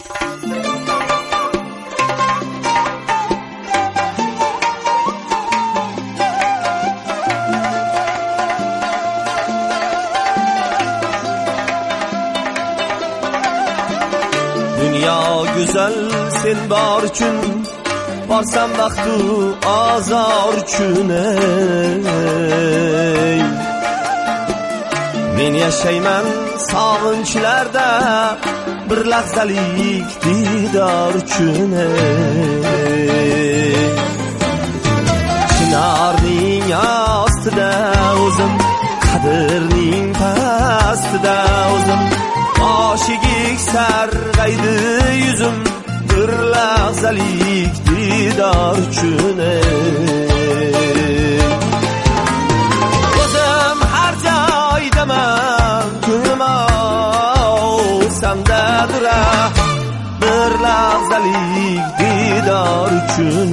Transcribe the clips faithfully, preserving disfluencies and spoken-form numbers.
Dünya güzel sen bor uchun, borsam baxtu azor uchun ey. Men yashayman sog'inchlarda bir lahzalik didor uchun ey. Chinorning ostida o'zim, qadrning pastida o'zim, boshiga sarg'aydi yuzim bir lahzalik didor uchun o'zim har joydaman, ko'nglim sendadir bir lahzalik didor uchun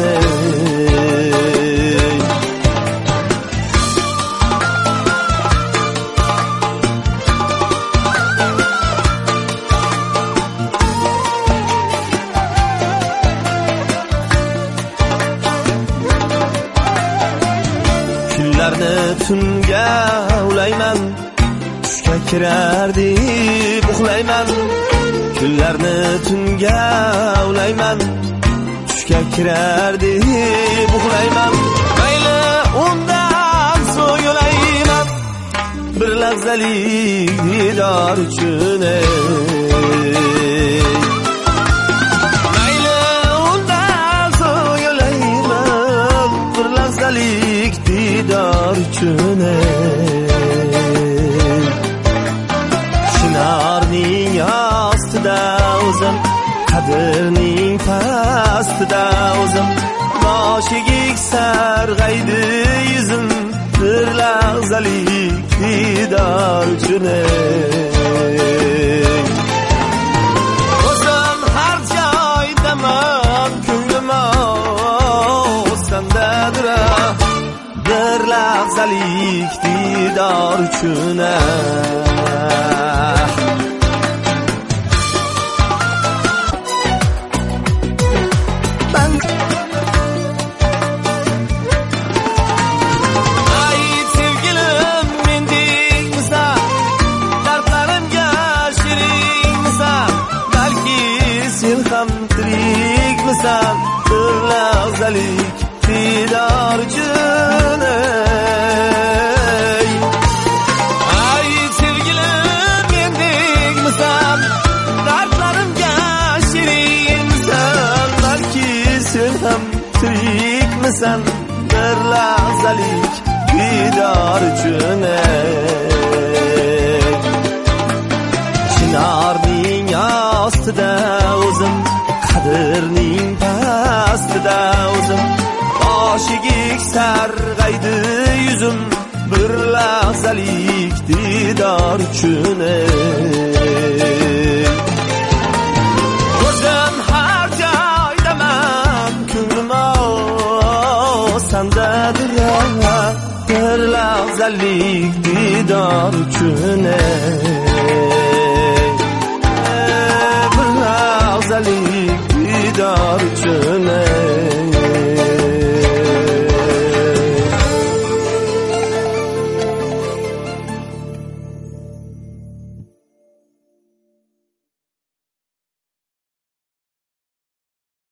tunga ulayman, tushga kirar deb uxlayman. Kunlarni tunga ulayman, tushga kirar deb uxlayman. Mayli undan so'yulayman bir lahzalik didor uchun mayli undan so'yulayman bir lahzalik didor uchun Chinarning ostida o'zim, qadrning pastida o'zim, boshiga sarg'aydi yuzim bir lahzalik didor uchun o'zim har joydaman, ko'nglim sendadir bir lahzalik didor uchun ay sevgilim mendekmisan, dardlarimga sherikmisan, balki sen ham tirikmisan bir lahzalik didor uchun ay sevgilim mendekmisan, dardlarimga sherikmisan, balki sen ham tirikmisan bir lahzalik didor uchun Chinorning ostida o'zim, qadrning pastida o'zim, boshiga sarg'aydi yuzim bir lahzalik didor uchun o'zim har joydaman, ko'nglim sendadir bir lahzalik didor uchun